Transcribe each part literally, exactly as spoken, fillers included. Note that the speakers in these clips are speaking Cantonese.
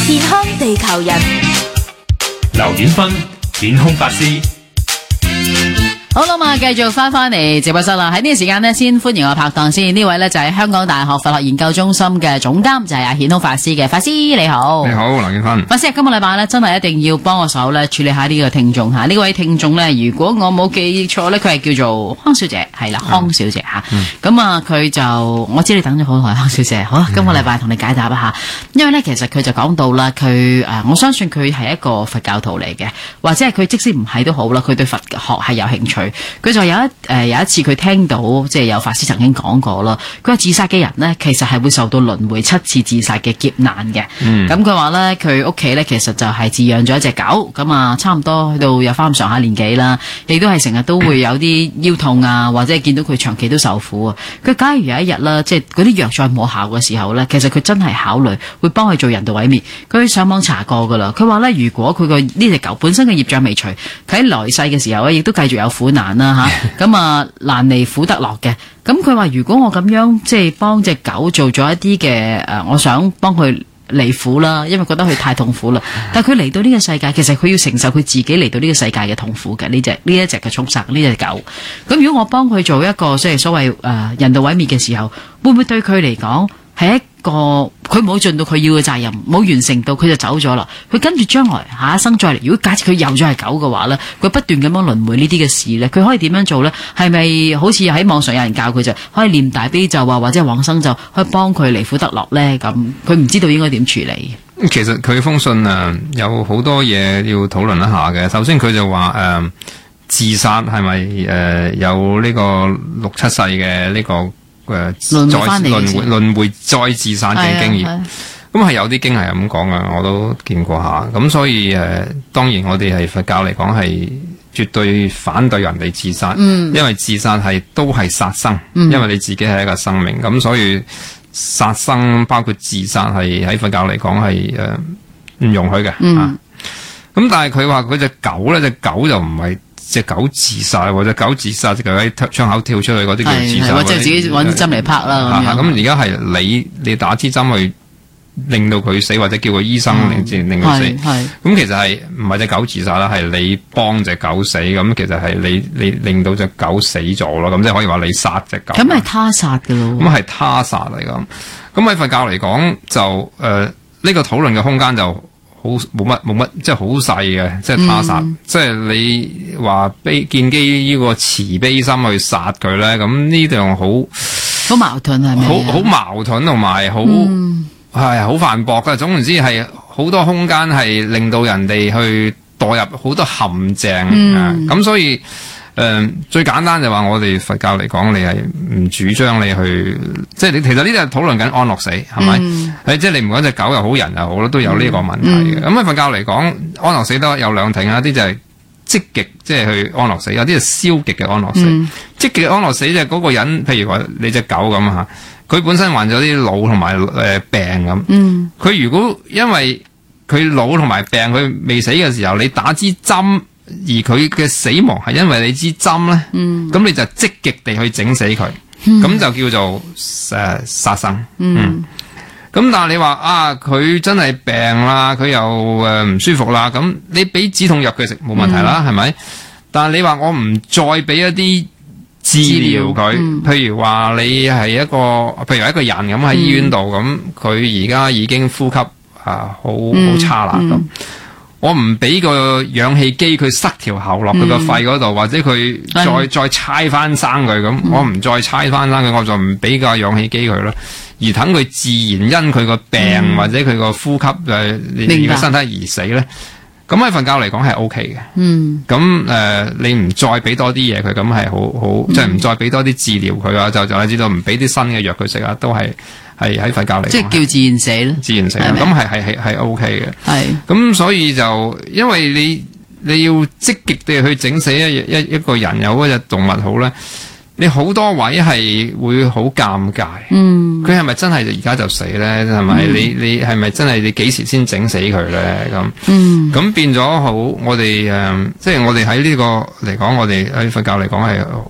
健康地球人， 劉顯芬，健康法師。 好啦嘛，繼續翻翻嚟直播室啦。喺呢個時間呢，先歡迎我拍檔先。呢位呢就係香港大學佛學研究中心嘅總監，就係阿顯空法師嘅法師，你好。 你好，劉顯芬。 法師，今個禮拜呢，真係一定要幫我手呢處理下呢個聽眾吓。呢位聽眾呢，如果我冇記錯呢，佢係叫做康小姐，係啦，康小姐吓。咁、嗯、啊，佢就我知你等咗好耐，康小姐。好啦，今個禮拜同你解答一下，因為呢，其實佢就講到啦，佢誒，我相信佢係一個佛教徒嚟嘅，或者係佢即使唔係都好啦，佢對佛學係有興趣。佢就有一誒、呃、有一次佢聽到即係有法師曾經講過啦，佢話自殺嘅人呢，其實係會受到輪迴七次自殺嘅劫難嘅。咁佢話呢，佢屋企呢，其實就係飼養咗一隻狗，咁啊差唔多去到有翻咁上下年紀啦，亦都係成日都會有啲腰痛啊，或者係見到佢長期都受苦啊。佢假如有一日啦，即係嗰啲藥再冇效嘅時候呢，其實佢真係考慮會幫佢做人道毀滅。佢上網查過噶啦，佢話呢，如果佢個呢隻狗本身嘅業障未除，佢喺來世嘅時候呢，亦都繼續有苦難啦。吓咁啊，難離苦得樂嘅。咁佢話如果我咁樣即係幫隻狗做咗一啲嘅誒，我想幫佢離苦啦，因為覺得佢太痛苦啦。但係佢嚟到呢個世界，其實佢要承受佢自己嚟到呢個世界嘅痛苦嘅。呢隻呢一隻嘅畜生，呢隻狗。咁如果我幫佢做一個即係所謂誒、呃、人道毀滅嘅時候，會唔會對佢嚟講係一個佢冇盡到佢要嘅責任，冇完成到，佢就走咗啦。佢跟住將來下一生再嚟，如果假設佢又再係狗嘅話咧，佢不斷咁樣輪迴呢啲嘅事咧，佢可以點樣做咧？係咪好似喺網上有人教佢就可以念大悲咒啊，或者往生咒，可以幫佢離苦得樂咧？咁佢唔知道應該點處理。 其實佢封信啊，有好多嘢要討論一下嘅。首先佢就話誒、呃，自殺係咪誒有呢個六七世嘅呢、這個？誒、呃，再輪迴輪迴再自殺嘅經驗，咁係有啲經係咁講嘅，我都見過下。咁所以誒、呃，當然我哋係佛教嚟講係絕對反對人哋自殺、嗯，因為自殺係都係殺生、嗯，因為你自己係一個生命，咁所以殺生包括自殺係喺佛教嚟講係誒唔容許嘅、嗯、啊。咁但係佢話佢隻狗咧，隻狗就唔係。隻狗自殺或者狗自殺，就喺窗口跳出去嗰啲叫自殺， 或者自己揾針嚟拍啦咁樣。咁而家係你你打支針去令到佢死，或者叫個醫生令令佢死。咁其實係唔係隻狗自殺啦？係你幫隻狗死，咁其實係你你令到隻狗死咗咯。咁即係可以話你殺隻狗。咁係他殺噶咯？咁係他殺嚟咁。咁喺佛教嚟講就誒呢、呃這個討論嘅空間就。好冇乜冇乜，即係好細嘅，即係他殺，嗯、即係你話悲建基呢個慈悲心去殺佢咧，咁呢樣好好矛盾係咪？ 好好矛盾同埋好係好反駁嘅。總言之係好多空間係令到人哋去墮入好多陷阱啊！咁、嗯、所以。誒、呃，最簡單就話我哋佛教嚟講，你係唔主張你去，即係你其實呢啲係討論緊安樂死，係咪？誒、嗯，即係你唔講隻狗又好，人又好啦，都有呢個問題嘅。咁、嗯、喺、嗯、佛教嚟講，安樂死都有兩挺，有啲就係積極，即係去安樂死；有啲係消極嘅安樂死。嗯、積極嘅安樂死即係嗰個人，譬如話你隻狗咁吓，佢本身患咗啲腦同埋誒病咁。嗯，佢如果因為佢腦同埋病，佢未死嘅時候，你打支針。而佢嘅死亡係因為你支針咧，咁、嗯、你就積極地去整死佢，咁、嗯、就叫做誒、呃、殺生。咁、嗯嗯、但係你話啊，佢真係病啦，佢又誒唔、呃、舒服啦，咁你俾止痛藥佢食冇問題啦，係、嗯、咪？但係你話我唔再俾一啲治療佢、嗯，譬如話你係一個，譬如一個人咁喺醫院度，咁佢而家已經呼吸啊好好差啦咁。嗯嗯我唔俾個氧氣機佢塞條喉落佢個肺嗰度、嗯，或者佢再、嗯、再猜翻生佢咁、嗯，我唔再猜翻生佢，我就唔俾個氧氣機佢咯，而等佢自然因佢個病、嗯、或者佢個呼吸誒而個身體而死咧。咁喺佛教嚟講係 O K 嘅。嗯。咁誒、呃，你唔再俾多啲嘢佢，咁係好好，即係唔再俾多啲治療佢啊，就就你知道唔俾啲新嘅藥佢食啊，都係。係喺佛教嚟講，即係叫自然死咯，自然死咁係係係係 O K 嘅。係咁，所以就因為你你要積極地去整死一一一個人有嗰隻動物好咧，你好多位係會好尷尬。嗯，佢係咪真係而家就死咧？係咪、嗯、你你係咪真係你幾時先整死佢咧？咁嗯，咁變咗好，我哋誒、呃，即係我哋喺呢個嚟講，我哋喺佛教嚟講係好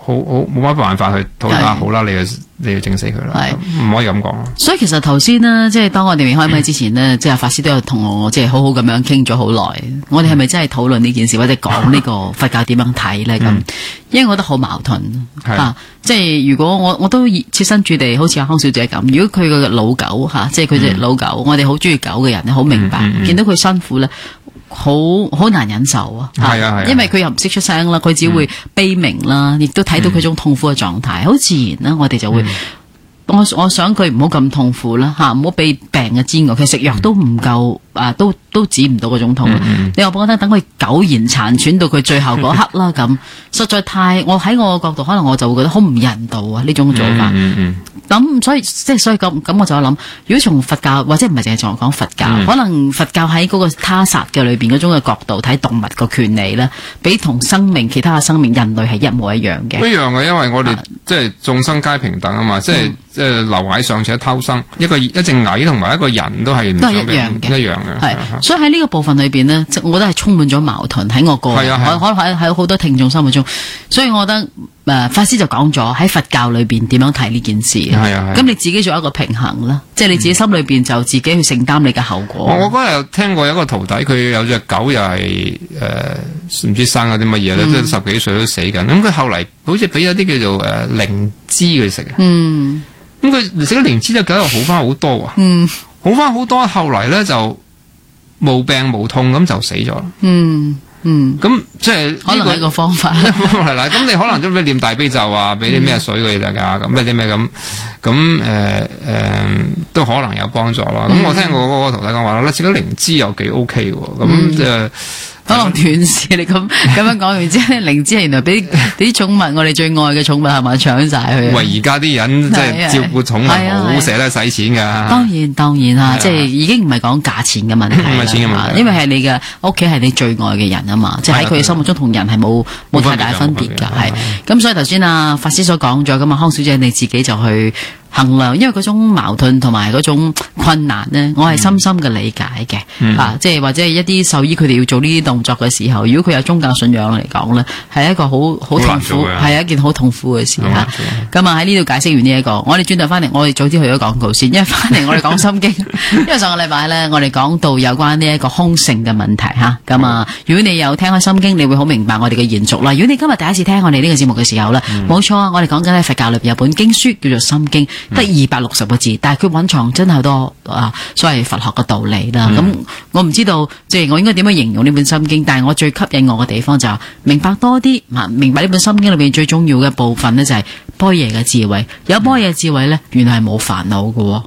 好好冇乜辦法去討論下好啦，你要你要整死佢啦，唔可以咁講。 所以其實頭先呢，即係當我哋未開咪之前呢，嗯、即係法師都有同我即係好好咁樣傾咗好耐。我哋係咪真係討論呢件事，或者講呢個佛教點樣睇咧？咁、嗯，因為我覺得好矛盾啊！即係如果我我都設身處地，好似阿康小姐咁，如果佢個老狗吓、啊，即係佢隻老狗，嗯、我哋好中意狗嘅人，好明白，嗯嗯嗯、見到佢辛苦咧。好好難忍受啊！ 係啊係啊， 因為佢又唔識出聲啦，佢只會悲鳴啦，亦、嗯、都睇到佢種痛苦嘅狀態，好、嗯、自然啦，我哋就會，嗯、我我想佢唔好咁痛苦啦，吓唔好俾病嘅煎熬，其實食藥都唔夠、嗯、啊，都都止唔到嗰種痛。嗯、你話我覺得等佢苟延殘喘到佢最後嗰刻啦，咁實在太，我喺我嘅角度，可能我就會覺得好唔人道啊！呢種做法。嗯嗯嗯咁所以即係所以咁咁我就諗，如果從佛教或者唔係淨係從講佛教，嗯、可能佛教喺嗰個他殺嘅裏邊嗰種嘅角度睇動物個權利咧，比同生命其他嘅生命人類係一模一樣嘅。一樣嘅，因為我哋、啊、即係眾生皆平等啊嘛，即係、嗯、即係螻蟻尚且偷生，一個一隻蟻同埋一個人都係唔想俾人一樣嘅，一樣嘅。係，所以喺呢個部分裏邊呢，我覺得係充滿咗矛盾喺我個人，可可能喺喺好多聽眾心目中，所以我覺得。誒、呃，法師就講咗喺佛教裏邊點樣睇呢件事，係啊，咁你自己做一個平衡啦，即係你自己心裏邊就自己去承擔你嘅後果。我我嗰日有聽過有一個徒弟，佢有隻狗又係誒唔知生咗啲乜嘢咧，即係、嗯、十幾歲都死緊，咁佢後嚟好似俾咗啲叫做誒靈芝佢食，嗯，咁佢食咗靈芝隻狗又好翻好多啊，嗯，好翻好多，後嚟咧就無病無痛咁就死咗，嗯。嗯，咁即係可能係一個方法係啦。咁你可能都俾念大悲咒啊，俾啲咩水佢哋噶，咁咩啲咩咁，咁誒誒都可能有幫助咯。咁、嗯、我聽過嗰個徒弟講話咧，食咗靈芝又幾 OK 喎。咁誒。嗯可能斷事，你咁咁樣講完之後，靈芝係原來俾啲寵物，我哋最愛嘅寵物係咪搶晒佢？喂，而家啲人即係照顧寵物好捨得使錢噶。當然當然啦，即係已經唔係講價錢嘅問題啦，唔係錢嘅問題，因為係你嘅屋企係你最愛嘅人啊嘛，即係喺佢嘅心目中同人係冇冇太大分別噶，係。咁所以頭先啊法師所講咗咁啊，康小姐你自己就去衡量，因為嗰種矛盾同埋嗰種困難呢，我係深深嘅理解嘅，嗯、啊，即係或者係一啲獸醫佢哋要做呢啲動作嘅時候，如果佢有宗教信仰嚟講呢，係一個好好痛苦，係一件好痛苦嘅事吓。咁啊喺呢度解釋完呢、這、一個，我哋轉頭翻嚟，我哋早啲去咗廣告先，因為翻嚟我哋講心經，因為上個禮拜呢，我哋講到有關呢一個空性嘅問題吓。咁啊，如果你有聽開心經，你會好明白我哋嘅延續啦。如果你今日第一次聽我哋呢個節目嘅時候呢，冇錯啊，我哋講緊喺佛教裏邊有本經書叫做心經。得二百六十個字，但係佢蘊藏真係好多啊，所謂佛學嘅道理啦。咁、嗯、我唔知道，即係我應該點樣形容呢本心經？但係我最吸引我嘅地方就係明白多啲，明白呢本心經裏邊最重要嘅部分呢，就係般若嘅智慧。有般若智慧呢，原來係冇煩惱嘅。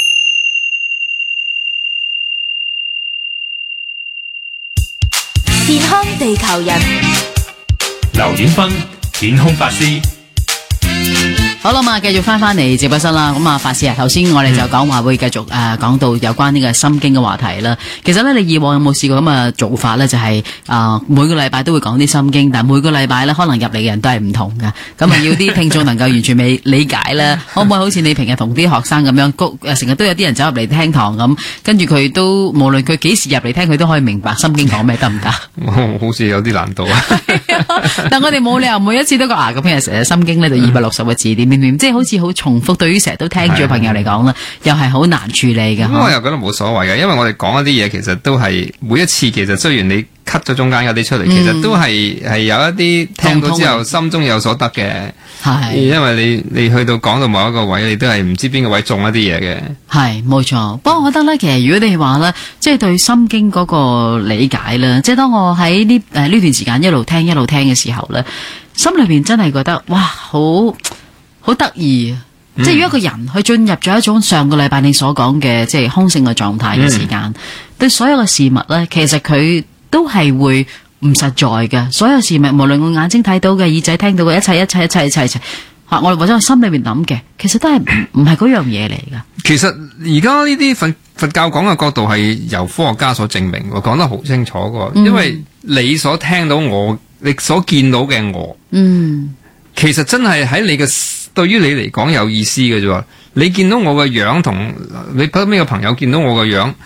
健康地球人， 劉典芬，健康法師。 好啦嘛，繼續翻翻嚟直播室啦。咁啊，法師啊，頭先我哋就講話會繼續誒講到有關呢個心經嘅話題啦。其實咧，你以往有冇試過咁嘅做法咧？就係、是、啊、呃，每個禮拜都會講啲心經，但係每個禮拜咧，可能入嚟嘅人都係唔同㗎。咁啊，要啲聽眾能夠完全未理解咧，可唔可以好似你平日同啲學生咁樣，誒成日都有啲人走入嚟聽堂咁，跟住佢都無論佢幾時入嚟聽，佢都可以明白心經講咩，得唔得？好似有啲難度啊！但我哋冇理由每一次都講啊，咁譬如成日心經呢，就二百六十個字點。即係好似好重複，對於成日都聽住嘅朋友嚟講咧，又係好難處理嘅。咁我又覺得冇所謂嘅，因為我哋講一啲嘢，其實都係每一次，其實雖然你 cut 咗中間嗰啲出嚟，嗯、其實都係係有一啲聽到之後心中有所得嘅。係，因為你你去到講到某一個位，你都係唔知邊個位中一啲嘢嘅。係，冇錯。不過我覺得咧，其實如果你話咧，即係對心經嗰個理解咧，即係當我喺呢誒呢段時間一路聽一路聽嘅時候咧，心裏邊真係覺得哇，好〜好得意啊！嗯、即係如果一個人去進入咗一種上個禮拜你所講嘅即係空性嘅狀態嘅時間，嗯、對所有嘅事物咧，其實佢都係會唔實在嘅。所有事物，無論我眼睛睇到嘅、耳仔聽到嘅，一切一切一切一切一切，吓我或者我心裏面諗嘅，其實都係唔唔係嗰樣嘢嚟噶。其實而家呢啲佛佛教講嘅角度係由科學家所證明，講得好清楚噶。嗯、因為你所聽到我，你所見到嘅我，嗯，其實真係喺你嘅。對於你嚟講有意思嘅啫，你見到我個樣同你邊個朋友見到我個樣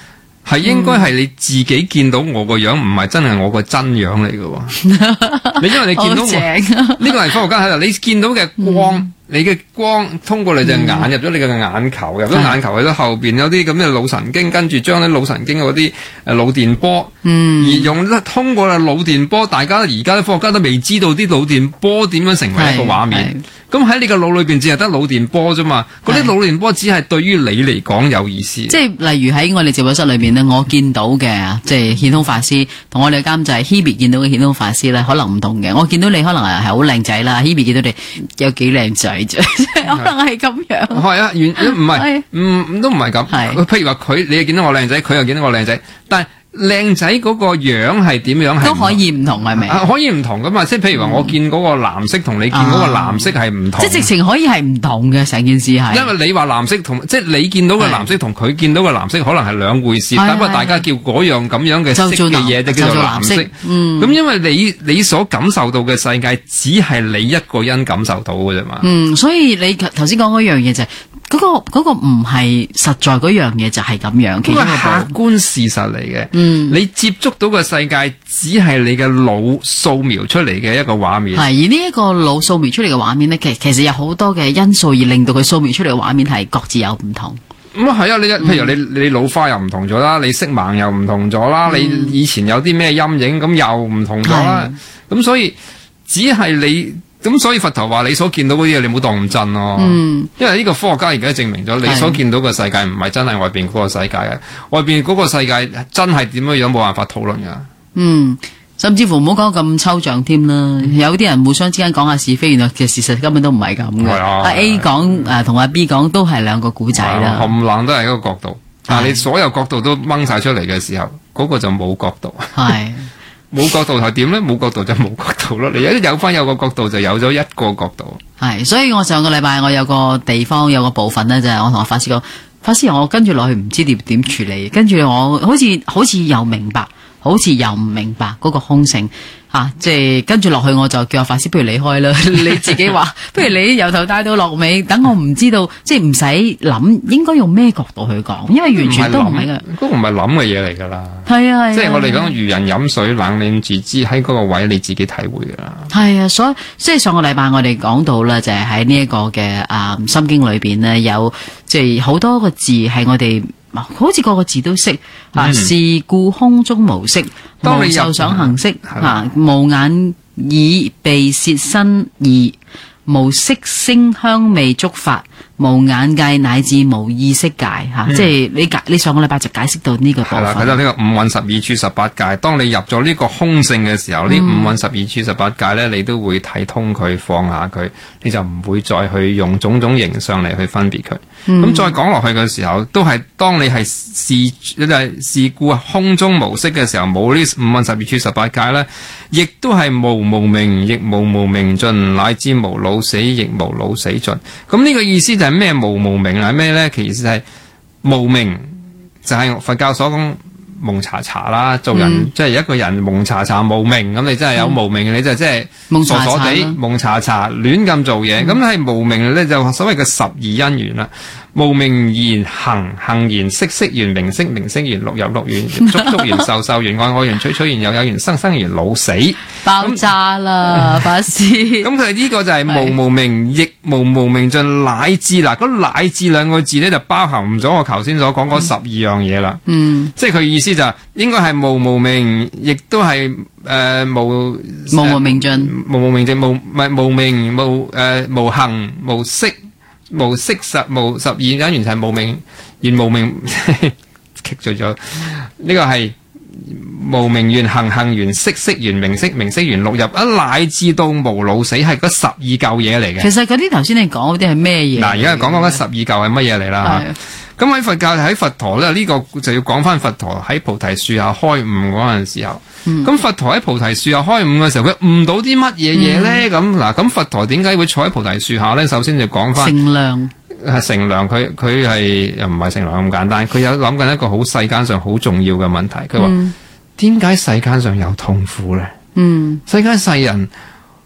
係應該係你自己見到我個樣，唔係真係我個真樣嚟嘅喎。你因為你見到我呢個係科學家喺度，你見到嘅光。嗯你嘅光通過你隻眼入咗你嘅眼球，入咗眼球去到後邊有啲咁嘅腦神經，跟住將啲腦神經嗰啲誒腦電波，嗯，而用得通過嘅腦電波，大家而家啲科學家都未知道啲腦電波點樣成為一個畫面。咁喺你個腦裏邊只係得腦電波啫嘛，嗰啲腦電波只係對於你嚟講有意思。 即係例如喺我哋直播室裏邊呢，我見到嘅即係顯通法師同我哋監製 Hebe 見到嘅顯通法師咧，可能唔同嘅。我見到你可能係好靚仔啦 ，Hebe 見到你有幾靚仔。可能係咁樣， 係啊，原唔係，唔都唔係咁。譬如話佢，你又見到我靚仔，佢又見到我靚仔，但係靚仔嗰個樣係點樣？ 都可以唔同係咪？ 可以唔同噶嘛？即係譬如話，我見嗰個藍色同你見嗰個藍色係唔同。即係直情可以係唔同嘅成件事係。因為你話藍色同，即係你見到嘅藍色同佢見到嘅藍色可能係兩回事，不過大家叫嗰樣咁樣嘅色嘅嘢就叫做藍色。嗯，咁因為你你所感受到嘅世界只係你一個人感受到嘅啫嘛。 嗯，所以你頭先講嗰樣嘢就係。嗰、那個嗰、那個唔係實在嗰樣嘢就係咁樣，其實係客觀事實嚟嘅。 嗯， 你接觸到嘅世界只係你嘅腦掃描出嚟嘅一個畫面。 係而呢一個腦掃描出嚟嘅畫面咧，其實其實有好多嘅因素而令到佢掃描出嚟嘅畫面係各自有唔同。 咁啊係啊，你譬如你你老花又唔同咗啦，你色盲又唔同咗啦、嗯，你以前有啲咩陰影咁又唔同咗啦。咁所以只係你。咁所以佛陀話你所見到嗰啲嘢，你唔好當咁真咯。嗯，因為呢個科學家而家證明咗，你所見到嘅世界唔係真係外邊嗰個世界嘅，外邊嗰個世界真係點樣樣冇辦法討論噶。 嗯，甚至乎唔好講咁抽象添啦。有啲人互相之間講下是非，原來其實事實根本都唔係咁嘅。阿 A 講誒同阿 B 講都係兩個古仔啦， 冚唪唥都係一個角度。但係你所有角度都掹晒出嚟嘅時候，嗰、嗰個就冇角度。係。冇角度係點咧？冇角度就冇角度咯。你一有翻有個角度，就有咗一個角度。 係，所以我上個禮拜我有個地方有個部分咧，就係我同阿法師講，法師我跟住落去唔知點點處理，跟住我好似好似又明白，好似又唔明白嗰個空性。啊，即係跟住落去，我就叫阿法師，不如離開啦。你自己話，不如你由頭帶到落尾，等我唔知道，即係唔使諗，應該用咩角度去講，因為完全都唔係嘅。 嗰個唔係諗嘅嘢嚟噶啦。 係啊， 即係我哋講如人飲水，冷暖自知，喺嗰個位你自己體會噶啦。係啊，所以即係上個禮拜我哋講到啦，就係喺呢一個嘅啊心經裏邊呢，有即係好多個字係我哋好似個個字都識、嗯、啊，是故空中無色。無受想行識吓，無眼耳鼻舌身意，無色聲香味觸法，無眼界乃至無意識界吓、嗯，即係你解你上個禮拜就解釋到呢個部分。係啦， 睇到呢個五蘊十二處十八界。當你入咗呢個空性嘅時候，呢、嗯、五蘊十二處十八界咧，你都會睇通佢，放下佢，你就唔會再去用種種形象嚟去分別佢。咁、嗯、再講落去嘅時候，都係當你係視就係視故空中無色嘅時候，冇呢五蘊十二處十八界咧，亦都係無無明，亦無無明盡，乃至無老死，亦無老死盡。咁呢個意思就係咩？無無明係咩咧？其實係無明，就係佛教所講蒙查查啦。做人、嗯、即係一個人蒙查查無明，咁你真係有無明，嗯、你就即係傻傻地蒙查查亂咁做嘢。咁係無明咧，就所謂嘅十二因緣啦。無明緣行，行緣識，識緣名色，名色緣六入，六緣觸，觸緣受，受緣愛，愛緣取，取緣有，有緣生，生緣老死。 爆炸啦，法師。咁佢呢個就係無無明，亦無無明盡，乃至嗱，嗰乃至兩個字咧就包含咗我頭先所講嗰十二樣嘢啦。嗯，即係佢意思就係、應該係無無明，亦都係誒、呃、無無無明盡， 無無明盡，無唔係無明無誒、呃、無行無識。無色十無十二因緣就係無明緣無明，棘咗咗。呢個係無明緣行，行緣識，識緣名色，名色緣六入，一乃至到無老死，係嗰十二嚿嘢嚟嘅。 其實嗰啲頭先你講嗰啲係咩嘢？嗱， 而家講講嗰十二嚿係乜嘢嚟啦？咁喺佛教喺佛陀咧，呢、這個就要講翻佛陀喺菩提樹下開悟嗰陣時候。咁、嗯、佛陀喺菩提樹下開悟嘅時候，佢悟到啲乜嘢嘢咧？咁、嗯、嗱，咁佛陀點解會坐喺菩提樹下咧？首先就講翻乘涼， 係乘涼，佢佢係又唔係乘涼咁簡單，佢有諗緊一個好世間上好重要嘅問題。佢話點解世間上有痛苦咧？嗯，世間世人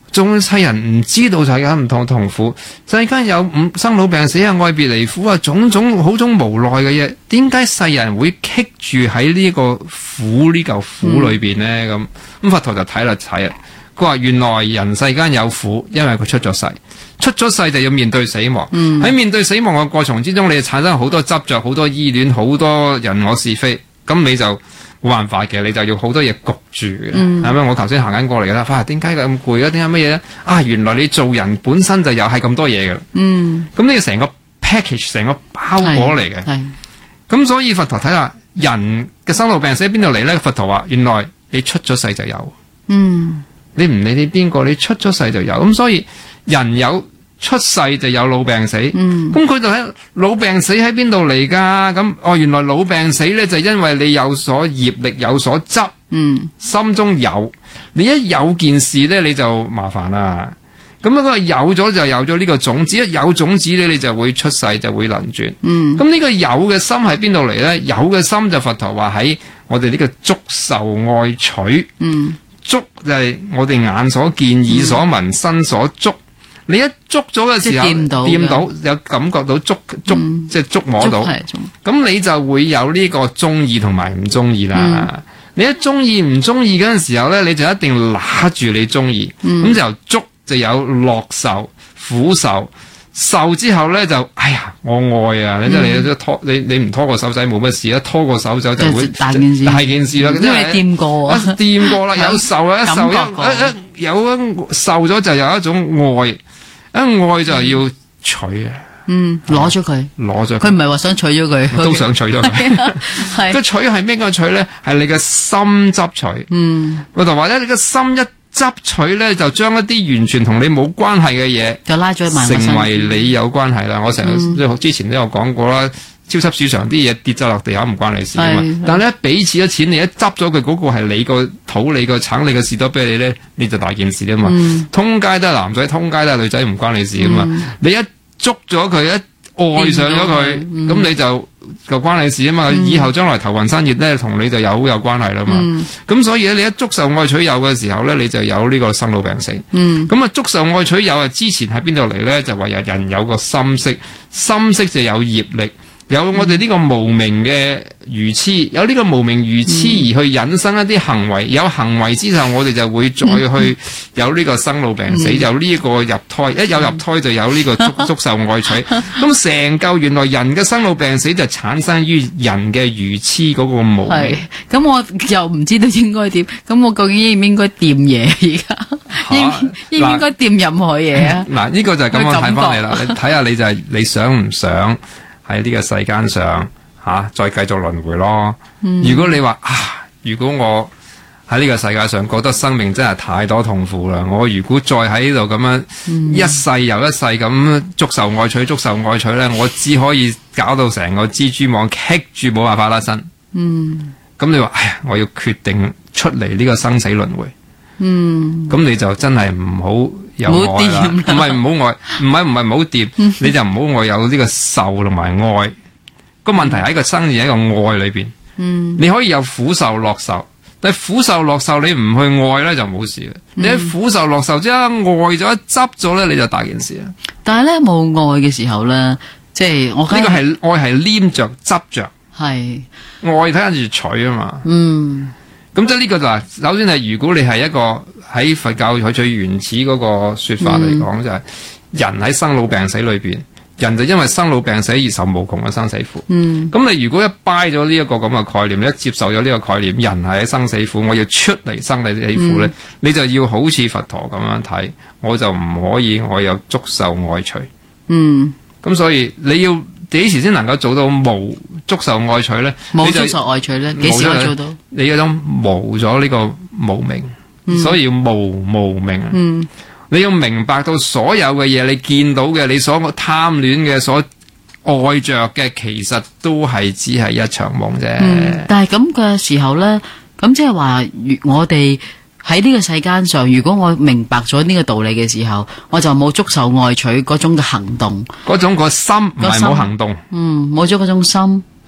仲世人唔知道世間唔同痛苦，世間有五生老病死啊、愛別離苦啊，種種好種無奈嘅嘢，點解世人會棘住喺呢個苦呢嚿苦裏邊呢？咁咁、嗯、佛陀就睇啦睇啊，佢話原來人世間有苦，因為佢出咗世，出咗世就要面對死亡。喺、嗯、面對死亡嘅過程之中，你就產生好多執着、好多依戀、好多人我是非，咁你就冇辦法嘅，你就要好多嘢焗住嘅，係咪、嗯？我頭先行緊過嚟啦，哇！點解咁攰啊？點解乜嘢咧？啊，原來你做人本身就有係咁多嘢嘅。嗯，咁呢個成個 package， 成個包裹嚟嘅。係，咁所以佛陀睇下人嘅生老病死喺邊度嚟咧？佛陀話：原來你出咗世就有。嗯，你唔理你邊個，你出咗世就有。咁所以人有出世就有老病死，咁佢就喺老病死喺邊度嚟噶？咁哦，原來老病死咧就因為你有所業力，有所執，嗯，心中有，你一有件事咧你就麻煩啦。咁嗰個有咗就有咗呢個種子，一有種子咧你就會出世，就會輪轉。嗯，咁呢個有嘅心喺邊度嚟咧？有嘅心就佛陀話喺我哋呢個觸受愛取，嗯，觸就係我哋眼所見、耳所聞、身所觸。你一捉咗嘅時候，掂到，掂到有感覺到捉捉，嗯、即係捉摸到，咁你就會有呢個中意同埋唔中意啦。嗯、你一中意唔中意嗰陣時候咧，你就一定拿住你中意，咁、嗯、就捉就有樂受、苦受，受之後咧就哎呀我愛啊！嗯、你即係你拖你你唔拖個手仔冇乜事，一拖個手仔就會大件事，大件事啦。因為掂過，掂過啦，有受啊，一受一一有一受咗就有一種愛。一愛就係要取啊，嗯，攞咗佢，攞咗佢，唔係話想取咗佢，都想取咗佢。係個取係咩個取咧？係你嘅心執取。嗯，我就話咧，你嘅心一執取咧，就將一啲完全同你冇關係嘅嘢，就拉咗埋成為你有關係啦。我成日即係之前都有講過啦，超級市場啲嘢跌咗落地下唔關你事啊嘛。但係咧俾錢嘅錢，你一執咗佢嗰個係你個土、你個橙、你個士多啤梨咧，你就大件事啊嘛。嗯、通街都係男仔，通街都係女仔，唔關你事啊嘛。嗯、你一捉咗佢，一愛上咗佢，咁、嗯、你就就關你事啊嘛。嗯、以後將來頭暈身熱咧，同你就有好有關係啦嘛。咁、嗯、所以咧，你一觸受愛取有嘅時候咧，你就有呢個生老病死。咁啊、嗯，觸受愛取有啊，之前喺邊度嚟咧？就話有人有個心識，心識就有業力。有我哋呢個無明嘅愚痴，有呢個無明愚痴而去引生一啲行為，有行為之後，我哋就會再去有呢個生老病死，有呢個入胎，一有入胎就有呢個觸觸受愛取。咁成嚿原來人嘅生老病死就產生於人嘅愚痴嗰個無明。係，咁我又唔知道應該點，咁我究竟應唔應該掂嘢而家？應應唔應該掂任何嘢啊？嗱，呢個就係咁樣睇翻嚟啦，你睇下你就係你想唔想？喺呢個世間上吓、啊，再繼續輪迴咯。嗯、如果你話啊，如果我喺呢個世界上覺得生命真係太多痛苦啦，我如果再喺呢度咁樣、嗯、一世又一世咁觸受愛取、觸受愛取咧，我只可以搞到成個蜘蛛網棘住，冇辦法甩身。嗯，咁你話，哎呀，我要決定出嚟呢個生死輪迴。嗯，咁你就真係唔好有愛啦，唔係唔好愛，唔係唔係唔好掂，你就唔好愛有呢個受同埋愛。個問題喺個生意喺個愛裏邊，嗯，你可以有苦受樂受，但係苦受樂受你唔去愛咧就冇事嘅。嗯、你喺苦受樂受之後愛咗一執咗咧，你就大件事啦。但係咧冇愛嘅時候咧，即係我呢個係愛係黏着執着，係是愛睇下住取啊嘛，嗯。咁即係呢個就係，首先係如果你係一個喺佛教佢最原始嗰個說法嚟講，嗯、就係人喺生老病死裏邊，人就因為生老病死而受無窮嘅生死苦。嗯，咁你如果一 buy 咗呢一個咁嘅概念，你一接受咗呢個概念，人係喺生死苦，我要出嚟生你死苦咧，嗯、你就要好似佛陀咁樣睇，我就唔可以我有觸受愛取。嗯，咁所以你要幾時先能夠做到無觸受愛取咧？冇觸受愛取咧，幾時可以做到？你嗰種無咗呢個無明，嗯、所以要無無明。嗯，你要明白到所有嘅嘢，你見到嘅，你所貪戀嘅，所愛着嘅，其實都係只係一場夢啫。嗯，但係咁嘅時候咧，咁即係話，我哋喺呢個世間上，如果我明白咗呢個道理嘅時候，我就冇觸受愛取嗰種嘅行動，嗰種個心唔係冇行動。嗯，冇咗嗰種心。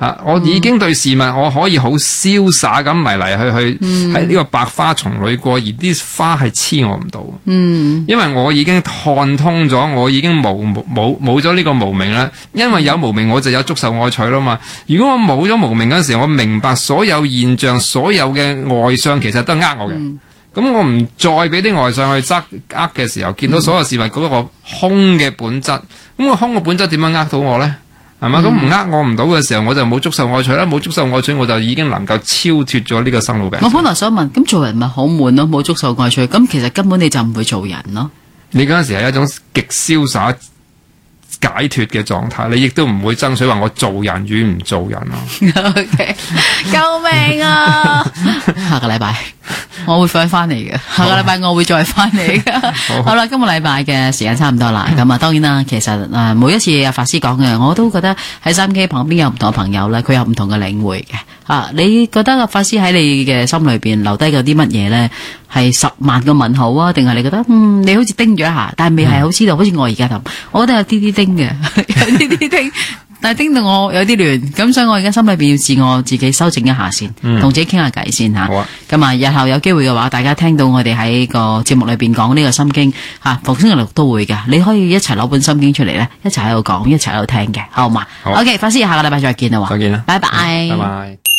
啊！我已經對事物我可以好瀟灑咁嚟嚟去去喺呢個百花叢裏過，而啲花係黐我唔到。嗯，因為我已經看通咗，我已經無冇冇咗呢個無明啦。因為有無明，我就有觸受愛取啦嘛。如果我冇咗無明嗰陣時候，我明白所有現象、所有嘅外相其實都係呃我嘅。咁、嗯、我唔再俾啲外相去執呃嘅時候，見到所有事物嗰個空嘅本質，咁個空嘅本質點樣呃到我咧？係嘛？咁唔呃我唔到嘅時候，我就冇觸受愛取啦。冇觸受愛取，我就已經能夠超脫咗呢個生老病死。 我本來想問，咁做人咪好悶咯？冇觸受愛取，咁其實根本你就唔會做人咯。 你嗰陣時係一種極瀟灑解脫嘅狀態，你亦都唔會爭取話我做人與唔做人咯。 OK， 救命啊！下個禮拜我會快翻嚟嘅，下個禮拜我會再翻嚟嘅。好啦，今個禮拜嘅時間差唔多啦。咁啊，當然啦，其實誒每一次阿法師講嘅，我都覺得喺收音機旁邊有唔同嘅朋友咧，佢有唔同嘅領會嘅。啊，你覺得阿法師喺你嘅心裏邊留低咗啲乜嘢咧？係十萬個問號啊？定係你覺得嗯，你好似叮咗一下，但係未係好知道，嗯、好似我而家咁，我覺得有啲啲叮嘅，有啲啲叮。但係叮到我有啲亂，咁所以我而家心裏邊要自我自己修正一下先，同、嗯、自己傾下偈先吓。好啊。咁啊，日後有機會嘅話，大家聽到我哋喺個節目裏邊講呢個心經吓，逢星期六都會嘅，你可以一齊攞本心經出嚟咧，一齊喺度講，一齊喺度聽嘅，好嘛？好。OK，法師，下個禮拜再見啦， 再見啦， 拜拜， 拜拜。